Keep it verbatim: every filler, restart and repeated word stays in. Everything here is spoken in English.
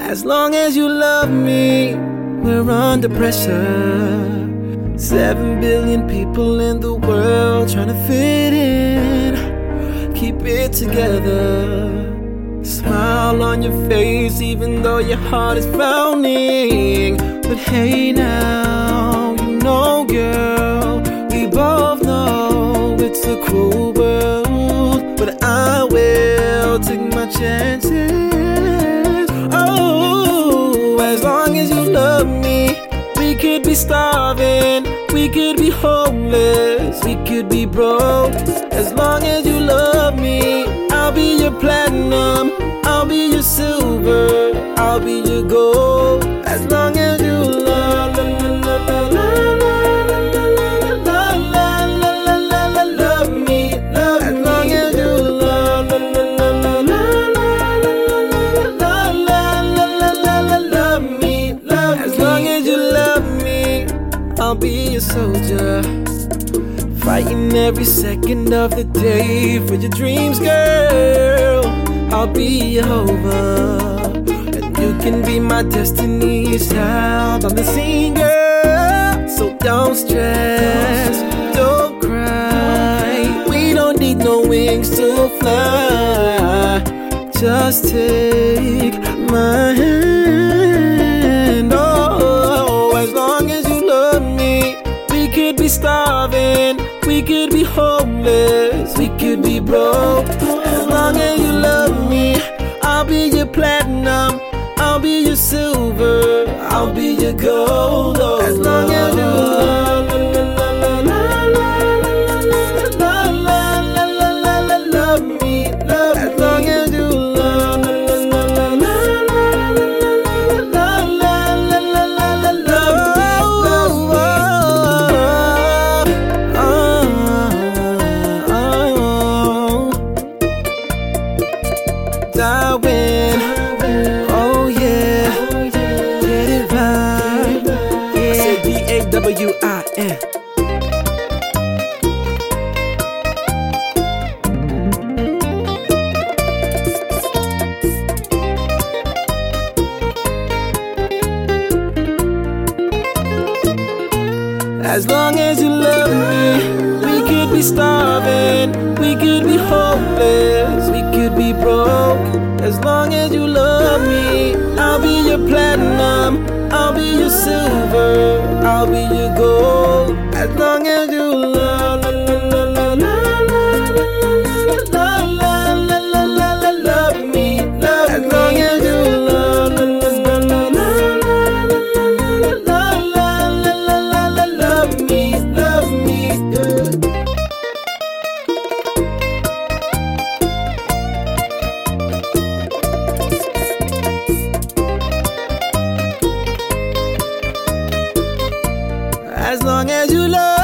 As long as you love me, we're under pressure. Seven billion people in the world trying to fit in. Keep it together. Smile on your face even though your heart is frowning. But hey now, you know girl, we both know it's a cruel world. But I will take my chances. Oh, as long as you love me, we could be starving, we could be homeless, we could be broke. As long as you love me, I'll be your platinum, I'll be your silver, I'll be your gold. As long as you love, la, la, la, la, la, la, la, la, la, love me, love as long as you love, la, la, la, la, la, la, la, love me, love as long as you love me, I'll be your soldier. Fighting every second of the day for your dreams, girl. I'll be Jehovah, and you can be my destiny's child on the scene, girl. So don't stress, don't cry. We don't need no wings to fly. Just take my hand. Oh, as long as you love me, we could be starving, we could be homeless, we could be broke. As long as you love me, I'll be your platinum, I'll be your silver, I'll be your gold. Oh, as long as you love, la, la, la, la, la, la, la, la, la, love me, love as long as you love, la, la, la, la, la, la, la, la, love me, Darwin, oh yeah, get it right, yeah. I said D A W I N. As long as you love me, we could be starving, we could be homeless, we could be broke. As long as you love me, I'll be your platinum, I'll be your silver, I'll be your gold. As long as you love, la, la, la, la, la, la, la, la, la, la, love me, love as long as you love, la, la, la, la, la, la, love me, love me, yeah. As long as you love